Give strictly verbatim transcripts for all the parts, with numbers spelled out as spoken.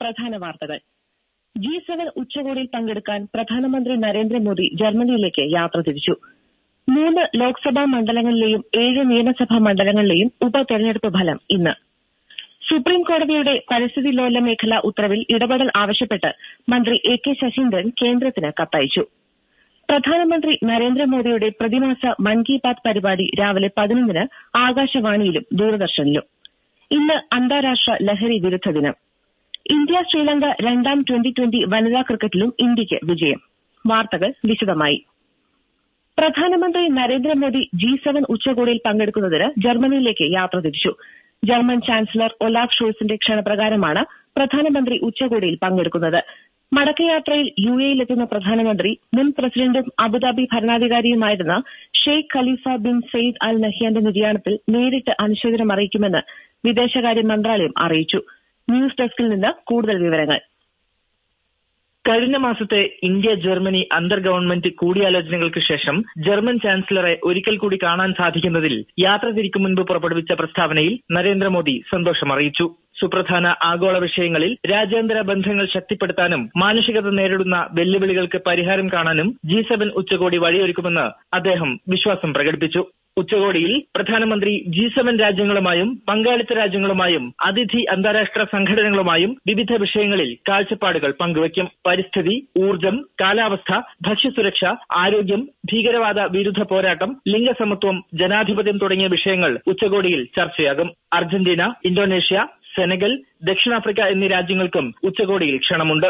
പ്രധാന വാർത്തകൾ. G seven ഉച്ചകോടിയിൽ പങ്കെടുക്കാൻ പ്രധാനമന്ത്രി നരേന്ദ്രമോദി ജർമ്മനിയിലേക്ക് യാത്ര തിരിച്ചു. മൂന്ന് ലോക്സഭാ മണ്ഡലങ്ങളിലെയും ഏഴ് നിയമസഭാ മണ്ഡലങ്ങളിലെയും ഉപതെരഞ്ഞെടുപ്പ് ഫലം ഇന്ന്. സുപ്രീം കോടതിയുടെ പരിസ്ഥിതി ലോല മേഖലാ ഉത്തരവിൽ ഇടപെടൽ ആവശ്യപ്പെട്ട് മന്ത്രി എ കെ ശശീന്ദ്രൻ കേന്ദ്രത്തിന് കത്തയച്ചു. പ്രധാനമന്ത്രി നരേന്ദ്രമോദിയുടെ പ്രതിമാസ മൻ കി ബാത് പരിപാടി രാവിലെ പതിനൊന്നിന് ആകാശവാണിയിലും ദൂരദർശനിലും. ഇന്ന് അന്താരാഷ്ട്ര ലഹരി വിരുദ്ധ ദിനം. ഇന്ത്യ ശ്രീലങ്ക രണ്ടാം ട്വന്റി ട്വന്റി വനിതാ ക്രിക്കറ്റിലും ഇന്ത്യയ്ക്ക് വിജയം. വാർത്തകൾ വിശദമായി. പ്രധാനമന്ത്രി നരേന്ദ്രമോദി ജി സെവൻ ഉച്ചകോടിയിൽ പങ്കെടുക്കുന്നതിന് ജർമ്മനിയിലേക്ക് യാത്ര തിരിച്ചു. ജർമ്മൻ ചാൻസലർ ഒലാഫ് ഷോൾസിന്റെ ക്ഷണപ്രകാരമാണ് പ്രധാനമന്ത്രി ഉച്ചകോടിയിൽ പങ്കെടുക്കുന്നത്. മടക്കയാത്രയിൽ യു എയിലെത്തുന്ന പ്രധാനമന്ത്രി മുൻ പ്രസിഡന്റും അബുദാബി ഭരണാധികാരിയുമായിരുന്ന Sheikh Khalifa bin Zayed Al നഹ്യാന്റെ നിര്യാണത്തിൽ നേരിട്ട് അനുശോചനം അറിയിക്കുമെന്ന് വിദേശകാര്യ മന്ത്രാലയം അറിയിച്ചു. ന്യൂസ് ഡെസ്കിൽ നിന്ന് കൂടുതൽ വിവരങ്ങൾ. കഴിഞ്ഞ മാസത്തെ ഇന്ത്യ ജർമ്മനി അന്തർ ഗവൺമെന്റ് കൂടിയാലോചനകൾക്ക് ശേഷം ജർമ്മൻ ചാൻസലറെ ഒരിക്കൽ കൂടി കാണാൻ സാധിക്കുന്നതിൽ യാത്ര തിരിക്കും മുൻപ് പുറപ്പെടുവിച്ച പ്രസ്താവനയിൽ നരേന്ദ്രമോദി സന്തോഷം അറിയിച്ചു. സുപ്രധാന ആഗോള വിഷയങ്ങളിൽ രാജ്യാന്തര ബന്ധങ്ങൾ ശക്തിപ്പെടുത്താനും മാനുഷികത നേരിടുന്ന വെല്ലുവിളികൾക്ക് പരിഹാരം കാണാനും ജി സെവൻ ഉച്ചകോടി വഴിയൊരുക്കുമെന്ന് അദ്ദേഹം വിശ്വാസം പ്രകടിപ്പിച്ചു. ഉച്ചകോടിയിൽ പ്രധാനമന്ത്രി ജി സെവൻ രാജ്യങ്ങളുമായും പങ്കാളിത്ത രാജ്യങ്ങളുമായും അതിഥി അന്താരാഷ്ട്ര സംഘടനകളുമായും വിവിധ വിഷയങ്ങളിൽ കാഴ്ചപ്പാടുകൾ പങ്കുവയ്ക്കും. പരിസ്ഥിതി, ഊർജ്ജം, കാലാവസ്ഥ, ഭക്ഷ്യസുരക്ഷ, ആരോഗ്യം, ഭീകരവാദ വിരുദ്ധ പോരാട്ടം, ലിംഗസമത്വം, ജനാധിപത്യം തുടങ്ങിയ വിഷയങ്ങൾ ഉച്ചകോടിയിൽ ചർച്ചയാകും. അർജന്റീന, ഇന്തോനേഷ്യ, സെനഗൽ, ദക്ഷിണാഫ്രിക്ക എന്നീ രാജ്യങ്ങൾക്കും ഉച്ചകോടിയിൽ ക്ഷണമുണ്ട്.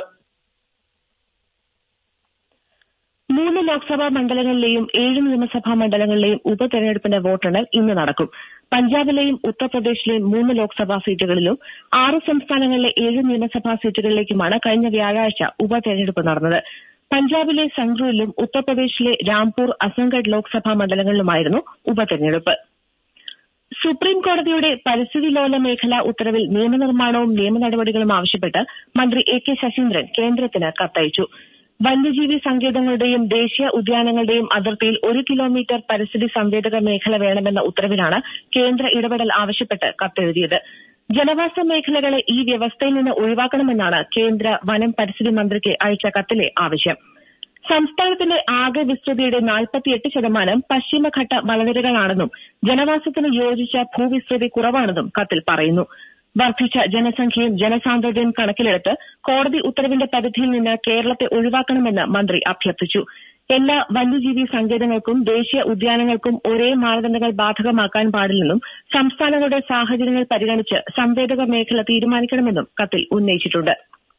മൂന്ന് ലോക്സഭാ മണ്ഡലങ്ങളിലെയും ഏഴ് നിയമസഭാ മണ്ഡലങ്ങളിലെയും ഉപതെരഞ്ഞെടുപ്പിന്റെ വോട്ടെണ്ണൽ ഇന്ന് നടക്കും. പഞ്ചാബിലെയും ഉത്തർപ്രദേശിലെയും മൂന്ന് ലോക്സഭാ സീറ്റുകളിലും ആറ് സംസ്ഥാനങ്ങളിലെ ഏഴ് നിയമസഭാ സീറ്റുകളിലേക്കുമാണ് കഴിഞ്ഞ വ്യാഴാഴ്ച ഉപതെരഞ്ഞെടുപ്പ് നടന്നത്. പഞ്ചാബിലെ സംഗ്രൂരിലും ഉത്തർപ്രദേശിലെ രാംപൂർ, അസംഗഡ് ലോക്സഭാ മണ്ഡലങ്ങളിലുമായിരുന്നു ഉപതെരഞ്ഞെടുപ്പ്. സുപ്രീം കോടതിയുടെ പരിസ്ഥിതി ലോല മേഖലാ ഉത്തരവിൽ നിയമനിർമ്മാണവും നിയമ നടപടികളും ആവശ്യപ്പെട്ട് മന്ത്രി എ കെ ശശീന്ദ്രൻ കേന്ദ്രത്തിന് കത്തയച്ചു. വന്യജീവി സങ്കേതങ്ങളുടെയും ദേശീയ ഉദ്യാനങ്ങളുടെയും അതിർത്തിയിൽ ഒരു കിലോമീറ്റർ പരിസ്ഥിതി സംവേദക മേഖല വേണമെന്ന ഉത്തരവിലാണ് കേന്ദ്ര ഇടപെടൽ ആവശ്യപ്പെട്ട് കത്തെഴുതിയത്. ജനവാസ മേഖലകളെ ഈ വ്യവസ്ഥയിൽ നിന്ന് ഒഴിവാക്കണമെന്നാണ് കേന്ദ്ര വനം പരിസ്ഥിതി മന്ത്രിക്ക് അയച്ച കത്തിലെ ആവശ്യം. സംസ്ഥാനത്തിന്റെ ആകെ വിസ്തൃതിയുടെ നാൽപ്പത്തിയെട്ട് ശതമാനം പശ്ചിമഘട്ട മലനിരകളാണെന്നും ജനവാസത്തിന് യോജിച്ച ഭൂവിസ്തൃതി കുറവാണെന്നും കത്തിൽ പറയുന്നു. വർദ്ധിച്ച ജനസംഖ്യയും ജനസാന്ദ്രതയും കണക്കിലെടുത്ത് കോടതി ഉത്തരവിന്റെ പരിധിയിൽ നിന്ന് കേരളത്തെ ഒഴിവാക്കണമെന്ന് മന്ത്രി അഭ്യർത്ഥിച്ചു. എല്ലാ വന്യജീവി സങ്കേതങ്ങൾക്കും ദേശീയ ഉദ്യാനങ്ങൾക്കും ഒരേ മാനദണ്ഡങ്ങൾ ബാധകമാക്കാൻ പാടില്ലെന്നും സംസ്ഥാനങ്ങളുടെ സാഹചര്യങ്ങൾ പരിഗണിച്ച് സംവേദക മേഖല തീരുമാനിക്കണമെന്നും കത്തിൽ ഉന്നയിച്ചിട്ടുണ്ട്.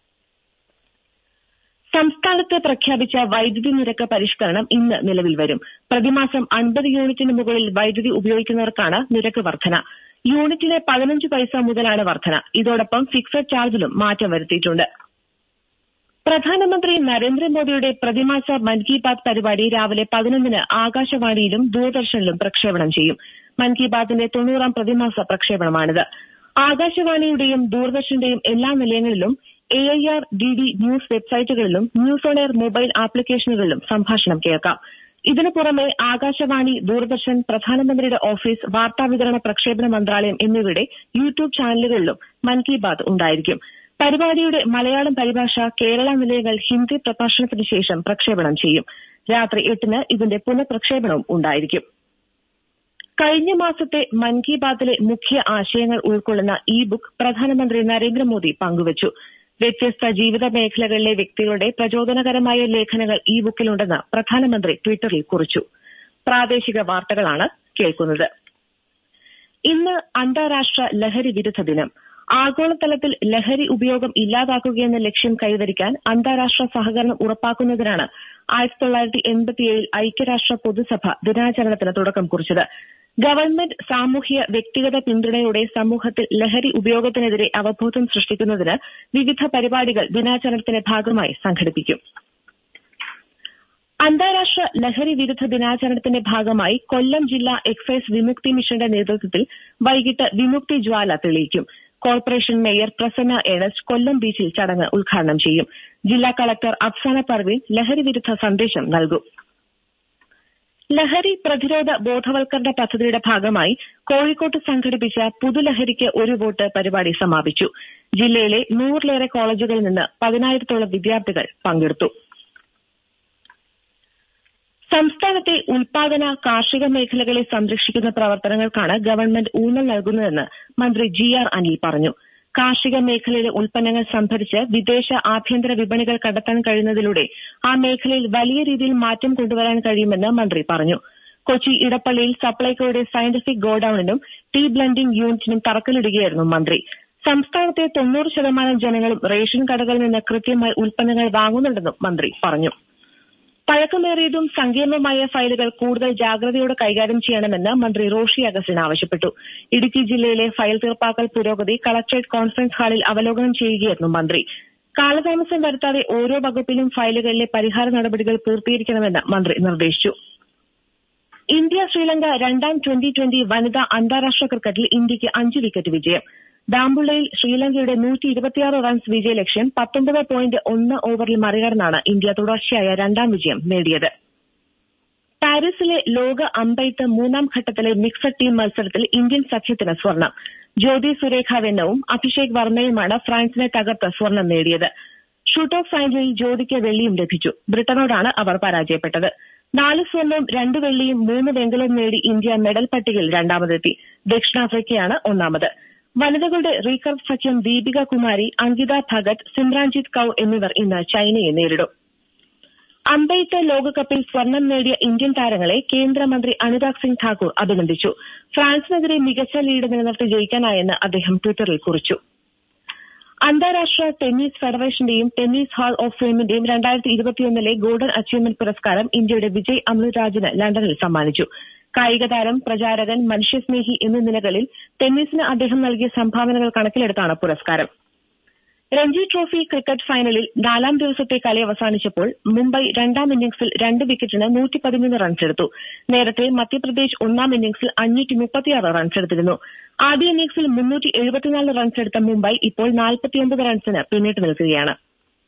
സംസ്ഥാനത്ത് പ്രഖ്യാപിച്ച വൈദ്യുതി നിരക്ക് പരിഷ്കരണം ഇന്ന് നിലവിൽ വരും. പ്രതിമാസം അൻപത് യൂണിറ്റിന് മുകളിൽ വൈദ്യുതി ഉപയോഗിക്കുന്നവർക്കാണ് നിരക്ക് വർധന. യൂണിറ്റിന് പതിനഞ്ച് പൈസ മുതലാണ് വർധന. ഇതോടൊപ്പം ഫിക്സഡ് ചാർജിലും മാറ്റം വരുത്തിയിട്ടുണ്ട്. പ്രധാനമന്ത്രി നരേന്ദ്രമോദിയുടെ പ്രതിമാസ മൻ കി ബാത് പരിപാടി രാവിലെ പതിനൊന്നിന് ആകാശവാണിയിലും ദൂരദർശനിലും പ്രക്ഷേപണം ചെയ്യും. മൻ കി ബാത്തിന്റെ തൊണ്ണൂറാം പ്രതിമാസ പ്രക്ഷേപണമാണിത്. ആകാശവാണിയുടെയും ദൂരദർശന്റെയും എല്ലാ നിലയങ്ങളിലും A I R D D news വെബ്സൈറ്റുകളിലും ന്യൂസ് ഓൺ എയർ മൊബൈൽ ആപ്ലിക്കേഷനുകളിലും സംഭാഷണം കേൾക്കാം. ഇതിനു പുറമെ ആകാശവാണി, ദൂരദർശൻ, പ്രധാനമന്ത്രിയുടെ ഓഫീസ്, വാർത്താവിതരണ പ്രക്ഷേപണ മന്ത്രാലയം എന്നിവയുടെ യൂട്യൂബ് ചാനലുകളിലും മൻ കി ബാത് ഉണ്ടായിരിക്കും. പരിപാടിയുടെ മലയാളം പരിഭാഷ കേരള നിലയങ്ങൾ ഹിന്ദി പ്രഭാഷണത്തിന് ശേഷം പ്രക്ഷേപണം ചെയ്യും. രാത്രി എട്ടിന് ഇതിന്റെ പുനഃപ്രക്ഷേപണവും ഉണ്ടായിരിക്കും. കഴിഞ്ഞ മാസത്തെ മൻ കി ബാത്തിലെ മുഖ്യ ആശയങ്ങൾ ഉൾക്കൊള്ളുന്ന ഇ ബുക്ക് പ്രധാനമന്ത്രി നരേന്ദ്രമോദി പങ്കുവച്ചു. വ്യത്യസ്ത ജീവിത മേഖലകളിലെ വ്യക്തികളുടെ പ്രചോദനകരമായ ലേഖനങ്ങൾ ഈ ബുക്കിലുണ്ടെന്ന് പ്രധാനമന്ത്രി ട്വിറ്ററിൽ കുറിച്ചു. പ്രാദേശിക വാർത്തകളാണ് കേൾക്കുന്നത്. ഇന്ന് അന്താരാഷ്ട്ര ലഹരി വിരുദ്ധ ദിനം. ആഗോളതലത്തിൽ ലഹരി ഉപയോഗം ഇല്ലാതാക്കുകയെന്ന ലക്ഷ്യം കൈവരിക്കാൻ അന്താരാഷ്ട്ര സഹകരണം ഉറപ്പാക്കുന്നതിനാണ് ആയിരത്തി തൊള്ളായിരത്തി എൺപത്തിയേഴിൽ ഐക്യരാഷ്ട്ര പൊതുസഭ ദിനാചരണത്തിന് തുടക്കം കുറിച്ചത്. ഗവൺമെന്റ് സാമൂഹ്യ വ്യക്തിഗത പിന്തുണയോടെ സമൂഹത്തിൽ ലഹരി ഉപയോഗത്തിനെതിരെ അവബോധം സൃഷ്ടിക്കുന്നതിന് വിവിധ പരിപാടികൾ ദിനാചരണത്തിന്റെ ഭാഗമായി സംഘടിപ്പിക്കും. അന്താരാഷ്ട്ര ലഹരി വിരുദ്ധ ദിനാചരണത്തിന്റെ ഭാഗമായി കൊല്ലം ജില്ലാ എക്സൈസ് വിമുക്തി മിഷന്റെ നേതൃത്വത്തിൽ വൈകിട്ട് വിമുക്തി ജ്വാല തെളിയിക്കും. Corporation mayor Prasanna Ernest Kollam ബീച്ചിൽ ചടങ്ങ് ഉദ്ഘാടനം ചെയ്യും. ജില്ലാ കളക്ടർ അഫ്സാന പർവീൻ ലഹരി വിരുദ്ധ സന്ദേശം നൽകും. ലഹരി പ്രതിരോധ ബോധവൽക്കരണ പദ്ധതിയുടെ ഭാഗമായി കോഴിക്കോട്ട് സംഘടിപ്പിച്ച പുതുലഹരിക്ക് ഒരു വോട്ട് പരിപാടി സമാപിച്ചു. ജില്ലയിലെ നൂറിലേറെ കോളേജുകളിൽ നിന്ന് പതിനായിരത്തോളം വിദ്യാർത്ഥികൾ പങ്കെടുത്തു. സംസ്ഥാനത്തെ ഉൽപാദന കാർഷിക മേഖലകളെ സംരക്ഷിക്കുന്ന പ്രവർത്തനങ്ങൾക്കാണ് ഗവൺമെന്റ് ഊന്നൽ നൽകുന്നതെന്ന് മന്ത്രി ജി ആർ അനിൽ പറഞ്ഞു. കാർഷിക മേഖലയിലെ ഉൽപ്പന്നങ്ങൾ സംഭരിച്ച് വിദേശ ആഭ്യന്തര വിപണികൾ കണ്ടെത്താൻ കഴിയുന്നതിലൂടെ ആ മേഖലയിൽ വലിയ രീതിയിൽ മാറ്റം കൊണ്ടുവരാൻ കഴിയുമെന്ന് മന്ത്രി പറഞ്ഞു. കൊച്ചി ഇടപ്പള്ളിയിൽ സപ്ലൈകോയുടെ സയന്റിഫിക് ഗോഡൌണിനും ടീ ബ്ലെൻഡിംഗ് യൂണിറ്റിനും തറക്കല്ലിടുകയായിരുന്നു മന്ത്രി. സംസ്ഥാനത്തെ തൊണ്ണൂറ് ശതമാനം ജനങ്ങളും റേഷൻ കടകളിൽ നിന്ന് കൃത്യമായി ഉൽപ്പന്നങ്ങൾ വാങ്ങുന്നുണ്ടെന്നും മന്ത്രി പറഞ്ഞു. പഴക്കമേറിയതും സങ്കീർണവുമായ ഫയലുകൾ കൂടുതൽ ജാഗ്രതയോടെ കൈകാര്യം ചെയ്യണമെന്ന് മന്ത്രി റോഷി അഗസ്റ്റിൻ ആവശ്യപ്പെട്ടു. ഇടുക്കി ജില്ലയിലെ ഫയൽ തീർപ്പാക്കൽ പുരോഗതി കളക്ടറേറ്റ് കോൺഫറൻസ് ഹാളിൽ അവലോകനം ചെയ്യുകയായിരുന്നു മന്ത്രി. കാലതാമസം വരുത്താതെ ഓരോ വകുപ്പിലും ഫയലുകളിലെ പരിഹാര നടപടികൾ പൂർത്തീകരിക്കണമെന്ന് മന്ത്രി നിർദ്ദേശിച്ചു. ഇന്ത്യ ശ്രീലങ്ക രണ്ടാം ട്വന്റി ട്വന്റി വനിതാ അന്താരാഷ്ട്ര ക്രിക്കറ്റിൽ ഇന്ത്യയ്ക്ക് അഞ്ച് വിക്കറ്റ് വിജയം. ഡാംബുള്ളയിൽ ശ്രീലങ്കയുടെ നൂറ്റി ഇരുപത്തിയാറ് റൺസ് വിജയലക്ഷ്യം പത്തൊമ്പത് പോയിന്റ് ഒന്ന് ഓവറിൽ മറികടന്നാണ് ഇന്ത്യ തുടർച്ചയായ രണ്ടാം വിജയം നേടിയത്. പാരീസിലെ ലോക അമ്പെയ്ത്ത് മൂന്നാം ഘട്ടത്തിലെ മിക്സഡ് ടീം മത്സരത്തിൽ ഇന്ത്യൻ സഖ്യത്തിന് സ്വർണം. ജ്യോതി സുരേഖ വെന്നവും അഭിഷേക് വർമ്മയുമാണ് ഫ്രാൻസിനെ തകർത്ത് സ്വർണം നേടിയത്. ഷൂട്ട് ഓഫ് ഫൈനലിൽ ജ്യോതിക്ക് വെള്ളിയും ലഭിച്ചു. ബ്രിട്ടനോടാണ് അവർ പരാജയപ്പെട്ടത്. നാല് സ്വർണവും രണ്ട് വെള്ളിയും മൂന്ന് വെങ്കലവും നേടി ഇന്ത്യ മെഡൽ പട്ടികയിൽ രണ്ടാമതെത്തി. ദക്ഷിണാഫ്രിക്കയാണ് ഒന്നാമത്. വനിതകളുടെ റീകർവ് സഖ്യം ദീപിക കുമാരി, അങ്കിത ഭഗത്, സിമ്രാൻജിത്ത് കൌർ എന്നിവർ ഇന്ന് ചൈനയെ നേരിടും. അമ്പെയ്ത്ത് ലോകകപ്പിൽ സ്വർണം നേടിയ ഇന്ത്യൻ താരങ്ങളെ കേന്ദ്രമന്ത്രി അനുരാഗ് സിംഗ് ഠാക്കൂർ അഭിനന്ദിച്ചു. ഫ്രാൻസിനെതിരെ മികച്ച ലീഡ് നിലനിർത്തി ജയിക്കാനായെന്ന് അദ്ദേഹം ട്വിറ്ററിൽ കുറിച്ചു. അന്താരാഷ്ട്ര ടെന്നീസ് ഫെഡറേഷന്റെയും ടെന്നീസ് ഹാൾ ഓഫ് ഫെയിമിന്റെയും രണ്ടായിരത്തി ഇരുപത്തിയൊന്നിലെ ഗോൾഡൻ അച്ചീവ്മെന്റ് പുരസ്കാരം ഇന്ത്യയുടെ വിജയ് അമൃതരാജിന് ലണ്ടനിൽ സമ്മാനിച്ചു. കായിക താരം, പ്രചാരകൻ, മനുഷ്യസ്നേഹി എന്നീ നിലകളിൽ ടെന്നീസിന് അദ്ദേഹം നൽകിയ സംഭാവനകൾ കണക്കിലെടുത്താണ് പുരസ്കാരം. രഞ്ജി ട്രോഫി ക്രിക്കറ്റ് ഫൈനലിൽ നാലാം ദിവസത്തെ കളി അവസാനിച്ചപ്പോൾ മുംബൈ രണ്ടാം ഇന്നിംഗ്സിൽ രണ്ട് വിക്കറ്റിന് നൂറ്റി പതിമൂന്ന് റൺസെടുത്തു. നേരത്തെ മധ്യപ്രദേശ് ഒന്നാം ഇന്നിംഗ്സിൽ അഞ്ഞൂറ്റി മുപ്പത്തിയാറ് റൺസെടുത്തിരുന്നു. ആദ്യ ഇന്നിംഗ്സിൽ മുന്നൂറ്റി എഴുപത്തിനാല് റൺസെടുത്ത മുംബൈ ഇപ്പോൾ നാൽപ്പത്തിയൊമ്പത് റൺസിന് പിന്നിട്ട് നിൽക്കുകയാണ്.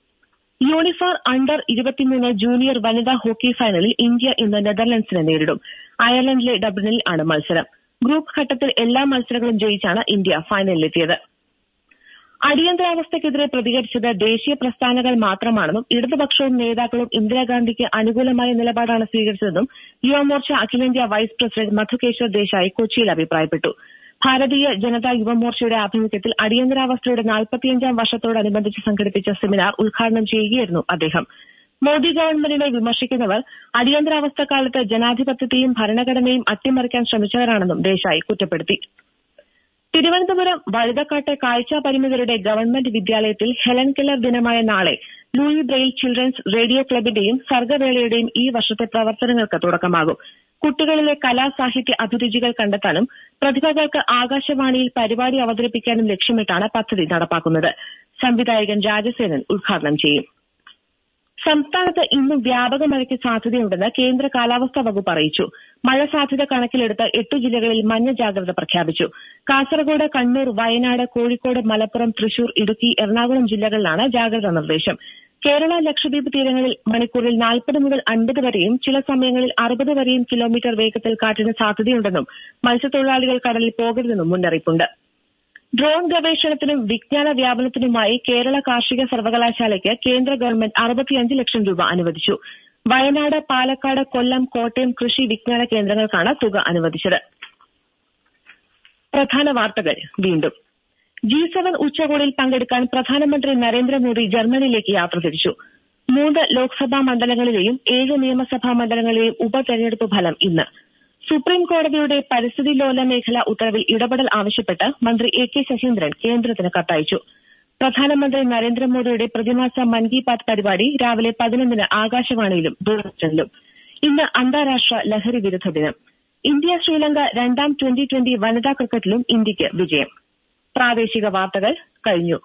യൂണിഫോർ അണ്ടർ ഇരുപത്തിമൂന്ന് ജൂനിയർ വനിതാ ഹോക്കി ഫൈനലിൽ ഇന്ത്യ ഇന്ന് നെതർലൻഡ്സിനെ നേരിടും. അയർലൻഡിലെ ഡബ്ലിനിൽ ആണ് മത്സരം. ഗ്രൂപ്പ് ഘട്ടത്തിൽ എല്ലാ മത്സരങ്ങളും ജയിച്ചാണ് ഇന്ത്യ ഫൈനലിലെത്തിയത്. അടിയന്തരാവസ്ഥയ്ക്കെതിരെ പ്രതികരിച്ചത് ദേശീയ പ്രസ്ഥാനങ്ങൾ മാത്രമാണെന്നും ഇടതുപക്ഷവും നേതാക്കളും ഇന്ദിരാഗാന്ധിക്ക് അനുകൂലമായ നിലപാടാണ് സ്വീകരിച്ചതെന്നും യുവമോർച്ച അഖിലേന്ത്യാ വൈസ് പ്രസിഡന്റ് മധുകേശ്വർ ദേശായി കൊച്ചിയിൽ അഭിപ്രായപ്പെട്ടു. ഭാരതീയ ജനതാ യുവമോർച്ചയുടെ ആഭിമുഖ്യത്തിൽ അടിയന്തരാവസ്ഥയുടെ നാൽപ്പത്തിയഞ്ചാം വർഷത്തോടനുബന്ധിച്ച് സംഘടിപ്പിച്ച സെമിനാർ ഉദ്ഘാടനം ചെയ്യുകയായിരുന്നു അദ്ദേഹം. മോദി ഗവൺമെന്റിനെ വിമർശിക്കുന്നവർ അടിയന്തരാവസ്ഥ കാലത്ത് ജനാധിപത്യത്തെയും ഭരണഘടനയും അട്ടിമറിക്കാൻ ശ്രമിച്ചവരാണെന്നും ദേശായി കുറ്റപ്പെടുത്തി. തിരുവനന്തപുരം വഴുതക്കാട്ടെ കാഴ്ചാപരിമിതരുടെ ഗവൺമെന്റ് വിദ്യാലയത്തിൽ ഹെലൻ കെല്ലർ ദിനമായ നാളെ ലൂയി ബ്രെയിൽ ചിൽഡ്രൻസ് റേഡിയോ ക്ലബിന്റെയും സർഗവേളയുടെയും ഈ വർഷത്തെ പ്രവർത്തനങ്ങൾക്ക് തുടക്കമാകും. കുട്ടികളിലെ കലാസാഹിത്യ അഭിരുചികൾ കണ്ടെത്താനും പ്രതിഭകൾക്ക് ആകാശവാണിയിൽ പരിപാടി അവതരിപ്പിക്കാനും ലക്ഷ്യമിട്ടാണ് പദ്ധതി നടപ്പാക്കുന്നത്. സംവിധായകൻ രാജസേനൻ ഉദ്ഘാടനം ചെയ്യും. സംസ്ഥാനത്ത് ഇന്നും വ്യാപക മഴയ്ക്ക് സാധ്യതയുണ്ടെന്ന് കേന്ദ്ര കാലാവസ്ഥാ വകുപ്പ് അറിയിച്ചു. മഴ സാധ്യത കണക്കിലെടുത്ത് എട്ട് ജില്ലകളിൽ മഞ്ഞ ജാഗ്രത പ്രഖ്യാപിച്ചു. കാസർഗോഡ്, കണ്ണൂർ, വയനാട്, കോഴിക്കോട്, മലപ്പുറം, തൃശൂർ, ഇടുക്കി, എറണാകുളം ജില്ലകളിലാണ് ജാഗ്രതാ നിർദ്ദേശം. കേരള, ലക്ഷദ്വീപ് തീരങ്ങളിൽ മണിക്കൂറിൽ നാൽപ്പത് മുതൽ അൻപത് വരെയും ചില സമയങ്ങളിൽ അറുപത് വരെയും കിലോമീറ്റർ വേഗത്തിൽ കാറ്റിന് സാധ്യതയുണ്ടെന്നും മത്സ്യത്തൊഴിലാളികൾ കടലിൽ പോകരുതെന്നും മുന്നറിയിപ്പുണ്ട്. ഡ്രോൺ ഗവേഷണത്തിനും വിജ്ഞാന വ്യാപനത്തിനുമായി കേരള കാർഷിക സർവകലാശാലയ്ക്ക് കേന്ദ്ര ഗവൺമെന്റ് അറുപത്തിയഞ്ച് ലക്ഷം രൂപ അനുവദിച്ചു. വയനാട്, പാലക്കാട്, കൊല്ലം, കോട്ടയം കൃഷി വിജ്ഞാന കേന്ദ്രങ്ങൾക്കാണ് തുക അനുവദിച്ചത്. പ്രധാന വാർത്തകൾ വീണ്ടും. ജി സെവൻ ഉച്ചകോടിയിൽ പങ്കെടുക്കാൻ പ്രധാനമന്ത്രി നരേന്ദ്രമോദി ജർമ്മനിയിലേക്ക് യാത്ര തിരിച്ചു. മൂന്ന് ലോക്സഭാ മണ്ഡലങ്ങളിലെയും ഏഴ് നിയമസഭാ മണ്ഡലങ്ങളിലെയും ഉപതെരഞ്ഞെടുപ്പ് ഫലം ഇന്ന്. സുപ്രീം കോടതിയുടെ പരിസ്ഥിതി ലോല മേഖല ഉത്തരവിൽ ഇടപെടൽ ആവശ്യപ്പെട്ട് മന്ത്രി എ കെ ശശീന്ദ്രൻ കേന്ദ്രത്തിന് കത്തയച്ചു. പ്രധാനമന്ത്രി നരേന്ദ്രമോദിയുടെ പ്രതിമാസ മൻ കി ബാത് പരിപാടി രാവിലെ പതിനൊന്നിന് ആകാശവാണിയിലും ദൂരദർശനിലും. ഇന്ന് അന്താരാഷ്ട്ര ലഹരി വിരുദ്ധ ദിനം. ഇന്ത്യ ശ്രീലങ്ക രണ്ടാം ട്വന്റി ട്വന്റി വനിതാ ക്രിക്കറ്റിലും ഇന്ത്യയ്ക്ക് വിജയം. പ്രാദേശിക വാർത്തകൾ കഴിഞ്ഞു.